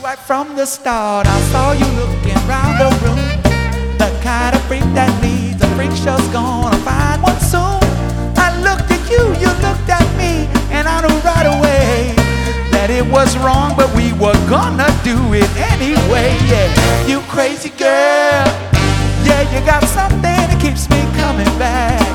Right from the start, I saw you looking round the room. The kind of freak that needs a freak show's gonna find one soon. I looked at you, you looked at me, and I knew right away that it was wrong, but we were gonna do it anyway. Yeah, you crazy girl. Yeah, you got something that keeps me coming back.